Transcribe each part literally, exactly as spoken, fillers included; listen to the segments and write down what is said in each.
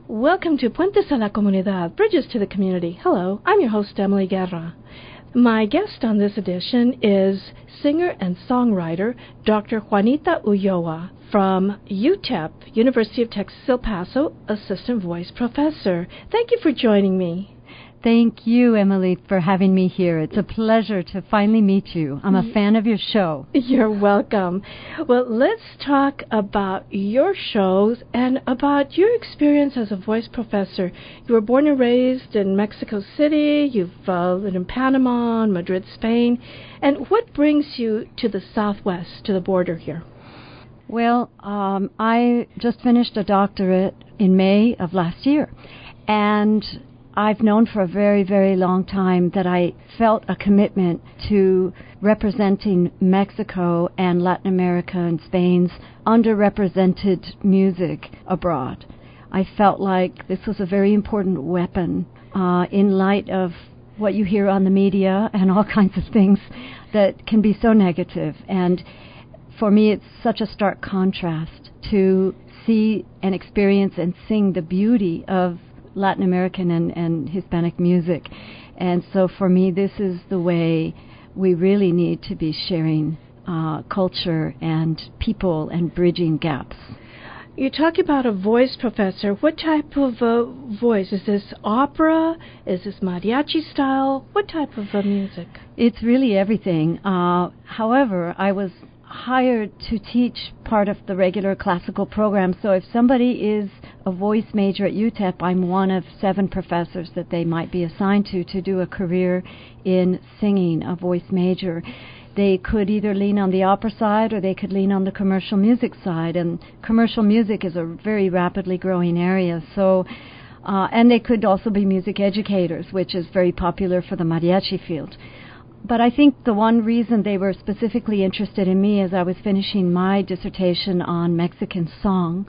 Welcome to Puentes a la Comunidad, Bridges to the Community. Hello, I'm your host, Emily Guerra. My guest on this edition is singer and songwriter Doctor Juanita Ulloa from U T E P, University of Texas El Paso, Assistant Voice Professor. Thank you for joining me. Thank you, Emily, for having me here. It's a pleasure to finally meet you. I'm a fan of your show. You're welcome. Well, let's talk about your shows and about your experience as a voice professor. You were born and raised in Mexico City. You've uh, lived in Panama and Madrid, Spain. And what brings you to the Southwest, to the border here? Well, um, I just finished a doctorate in May of last year. And I've known for a very, very long time that I felt a commitment to representing Mexico and Latin America and Spain's underrepresented music abroad. I felt like this was a very important weapon uh, in light of what you hear on the media and all kinds of things that can be so negative. And for me, it's such a stark contrast to see and experience and sing the beauty of Latin American and, and Hispanic music. And so for me, this is the way we really need to be sharing uh, culture and people and bridging gaps. You talk about a voice professor. What type of uh, voice? Is this opera? Is this mariachi style? What type of uh, music? It's really everything. Uh, however, I was hired to teach part of the regular classical program. So if somebody is a voice major at U T E P, I'm one of seven professors that they might be assigned to to do a career in singing, a voice major. They could either lean on the opera side or they could lean on the commercial music side. And commercial music is a very rapidly growing area. So, uh, and they could also be music educators, which is very popular for the mariachi field. But I think the one reason they were specifically interested in me as I was finishing my dissertation on Mexican song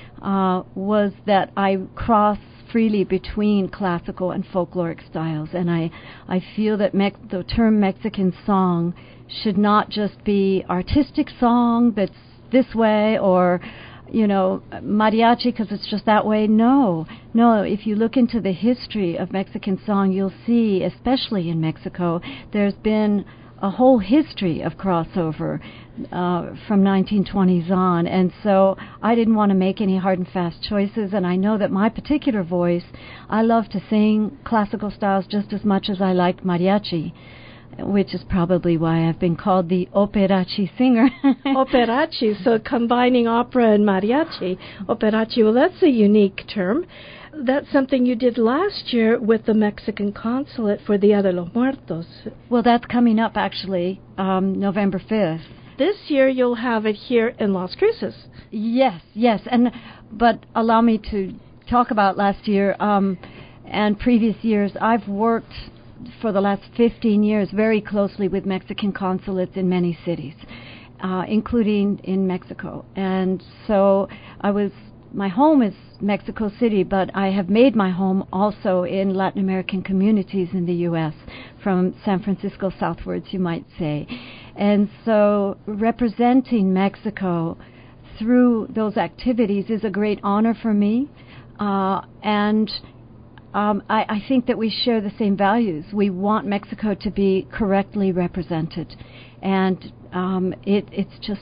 uh, was that I cross freely between classical and folkloric styles. And I, I feel that me- the term Mexican song should not just be artistic song that's this way or, you know, mariachi because it's just that way. No, no. If you look into the history of Mexican song, you'll see, especially in Mexico, there's been a whole history of crossover uh, from nineteen twenties on. And so I didn't want to make any hard and fast choices. And I know that my particular voice, I love to sing classical styles just as much as I like mariachi, which is probably why I've been called the operachi singer. Operachi, so combining opera and mariachi. Operachi, well, that's a unique term. That's something you did last year with the Mexican consulate for Dia de los Muertos. Well, that's coming up, actually, um, November fifth. This year you'll have it here in Las Cruces. Yes, yes. and But allow me to talk about last year um, and previous years. I've worked for the last fifteen years very closely with Mexican consulates in many cities, uh, including in Mexico. And so I was, my home is Mexico City, but I have made my home also in Latin American communities in the U S, from San Francisco southwards, you might say. And so representing Mexico through those activities is a great honor for me. Uh, and Um, I, I think that we share the same values. We want Mexico to be correctly represented, and um, it, it's just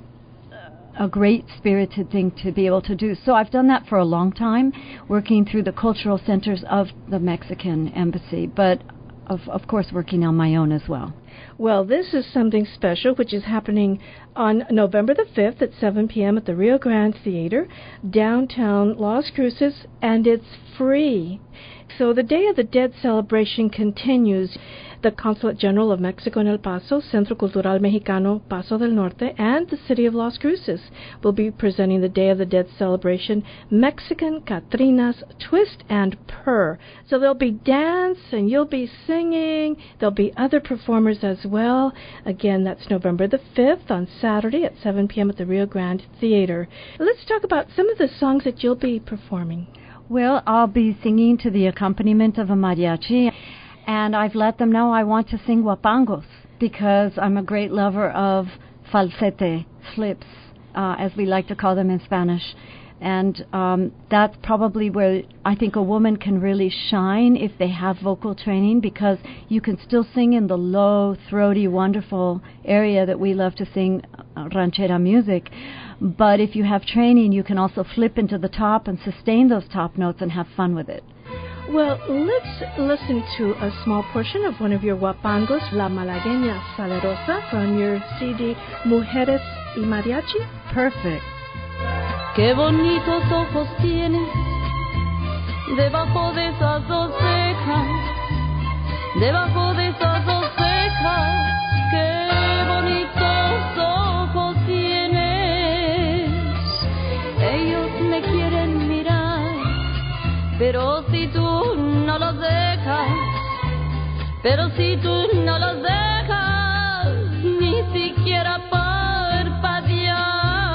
a great spirited thing to be able to do. So I've done that for a long time, working through the cultural centers of the Mexican embassy, but of, of course working on my own as well. Well, this is something special, which is happening on November the fifth at seven p.m. at the Rio Grande Theater, downtown Las Cruces, and it's free. So the Day of the Dead celebration continues. The Consulate General of Mexico in El Paso, Centro Cultural Mexicano Paso del Norte, and the City of Las Cruces will be presenting the Day of the Dead celebration, Mexican Catrinas Twist and Purr. So there'll be dance and you'll be singing. There'll be other performers as well. Again, that's November the fifth on Saturday at seven p.m. at the Rio Grande Theater. Let's talk about some of the songs that you'll be performing. Well, I'll be singing to the accompaniment of a mariachi, and I've let them know I want to sing guapangos because I'm a great lover of falsete, flips, uh, as we like to call them in Spanish. And um, that's probably where I think a woman can really shine if they have vocal training, because you can still sing in the low, throaty, wonderful area that we love to sing uh, ranchera music. But if you have training, you can also flip into the top and sustain those top notes and have fun with it. Well, let's listen to a small portion of one of your huapangos, La Malagueña Salerosa, from your C D Mujeres y Mariachi. Perfect. Qué bonitos ojos tienes debajo de esas dos cejas, debajo de esas dos cejas. Qué bonitos ojos tienes. Ellos me quieren mirar, pero si tú no los dejas, pero si tú no los dejas, ni siquiera parpadear.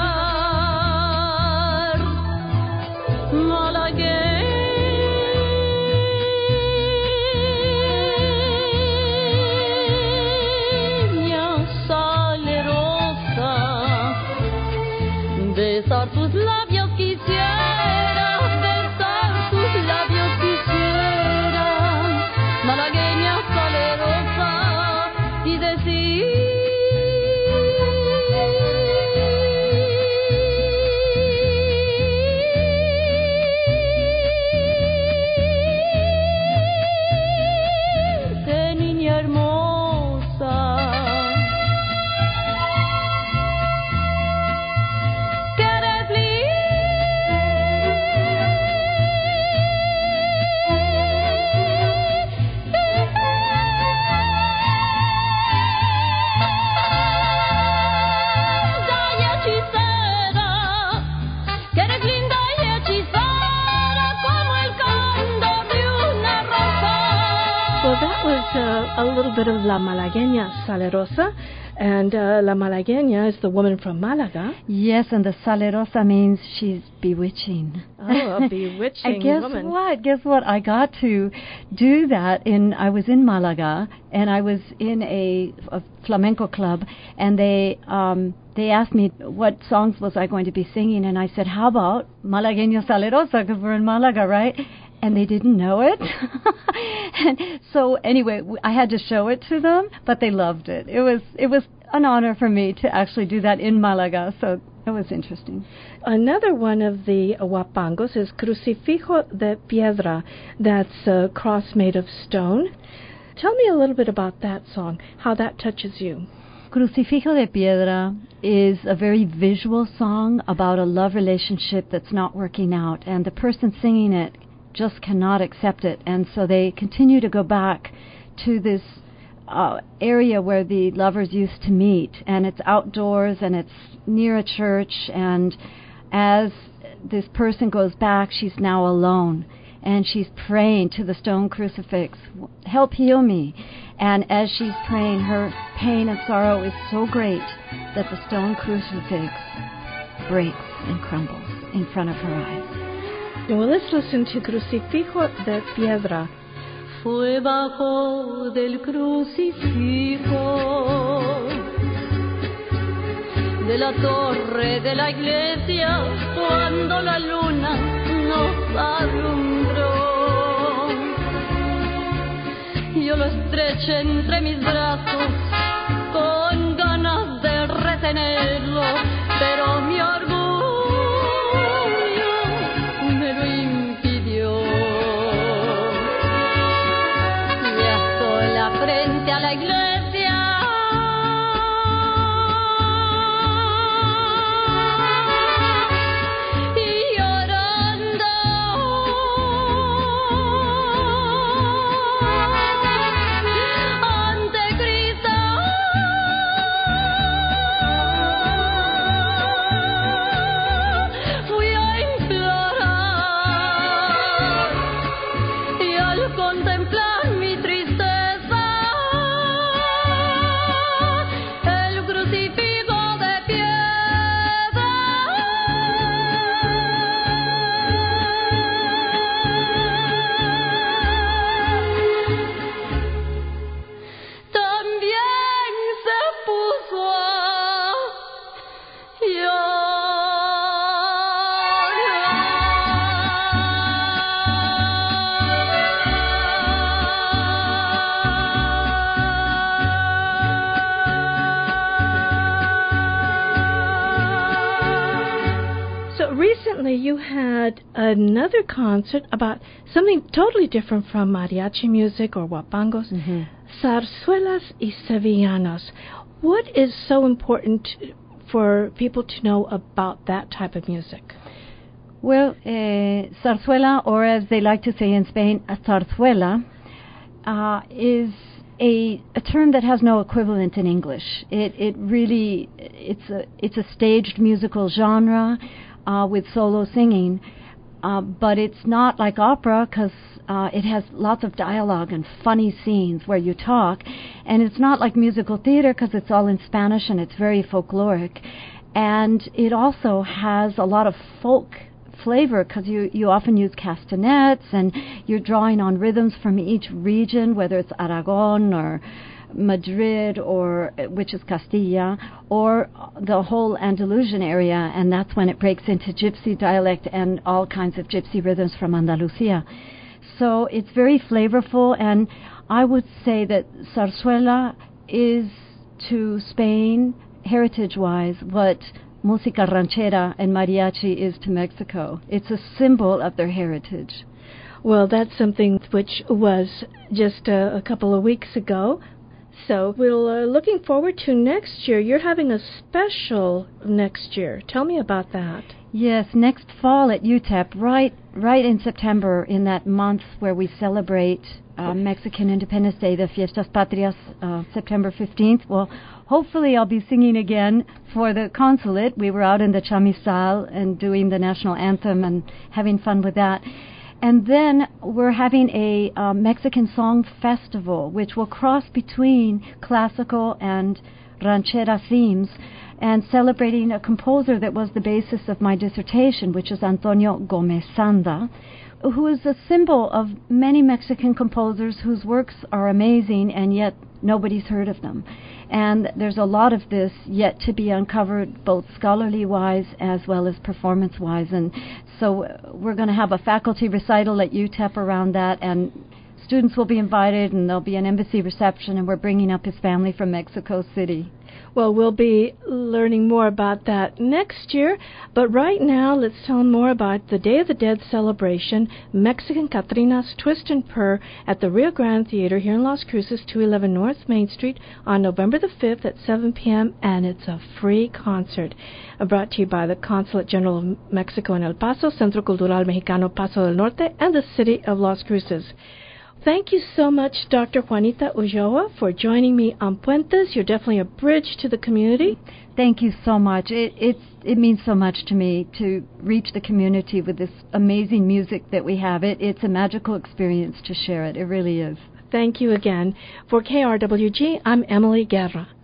Malagueña salerosa, besar tus labios quisiera, besar tus labios quisiera, malagueña salerosa, y decir Uh, a little bit of La Malagueña Salerosa, and uh, La Malagueña is the woman from Malaga. Yes, and the Salerosa means she's bewitching. Oh, a bewitching and guess woman. what? Guess what? I got to do that in, I was in Malaga, and I was in a, a flamenco club, and they um, they asked me what songs was I going to be singing, and I said, how about Malagueña Salerosa, because we're in Malaga, right? And they didn't know it. And so anyway, I had to show it to them, but they loved it. It was it was an honor for me to actually do that in Malaga, so it was interesting. Another one of the huapangos is Crucifijo de Piedra. That's a cross made of stone. Tell me a little bit about that song, how that touches you. Crucifijo de Piedra is a very visual song about a love relationship that's not working out, and the person singing it just cannot accept it, and so they continue to go back to this uh, area where the lovers used to meet, and it's outdoors and it's near a church, and as this person goes back, she's now alone, and she's praying to the stone crucifix, help heal me, and as she's praying, her pain and sorrow is so great that the stone crucifix breaks and crumbles in front of her eyes. Well, let's listen to Crucifijo de Piedra. Fue bajo del crucifijo de la torre de la iglesia cuando la luna nos alumbró. Yo lo estreché entre mis brazos con ganas de retenerlo, pero mi orgullo frente a la iglesia y llorando ante Cristo had another concert about something totally different from mariachi music or huapangos, mm-hmm. zarzuelas y sevillanas. What is so important for people to know about that type of music? Well, uh, zarzuela, or as they like to say in Spain, a zarzuela, uh, is a, a term that has no equivalent in English. It it really it's a it's a staged musical genre uh, with solo singing, uh, but it's not like opera because uh, it has lots of dialogue and funny scenes where you talk, and it's not like musical theater because it's all in Spanish and it's very folkloric, and it also has a lot of folk flavor because you, you often use castanets and you're drawing on rhythms from each region, whether it's Aragon or Madrid, or which is Castilla, or the whole Andalusian area, and that's when it breaks into gypsy dialect and all kinds of gypsy rhythms from Andalusia. So it's very flavorful, and I would say that zarzuela is to Spain, heritage-wise, what música ranchera and mariachi is to Mexico. It's a symbol of their heritage. Well, that's something which was just a, a couple of weeks ago. So we're uh, looking forward to next year. You're having a special next year. Tell me about that. Yes, next fall at U T E P, right, right in September, in that month where we celebrate uh, Mexican Independence Day, the Fiestas Patrias, uh, September fifteenth. Well, hopefully I'll be singing again for the consulate. We were out in the Chamizal and doing the national anthem and having fun with that. And then we're having a uh, Mexican Song Festival, which will cross between classical and ranchera themes, and celebrating a composer that was the basis of my dissertation, which is Antonio Gomez Sanda, who is a symbol of many Mexican composers whose works are amazing and yet nobody's heard of them. And there's a lot of this yet to be uncovered, both scholarly-wise as well as performance-wise. And so we're going to have a faculty recital at U T E P around that, and students will be invited, and there'll be an embassy reception, and we're bringing up his family from Mexico City. Well, we'll be learning more about that next year, but right now let's tell them more about the Day of the Dead celebration, Mexican Catrinas Twist and Purr at the Rio Grande Theater here in Las Cruces, two eleven North Main Street on November the fifth at seven p.m., and it's a free concert. Uh, brought to you by the Consulate General of Mexico in El Paso, Centro Cultural Mexicano Paso del Norte, and the City of Las Cruces. Thank you so much, Doctor Juanita Ulloa, for joining me on Puentes. You're definitely a bridge to the community. Thank you so much. It, it's, it means so much to me to reach the community with this amazing music that we have. It, it's a magical experience to share it. It really is. Thank you again. For K R W G, I'm Emily Guerra.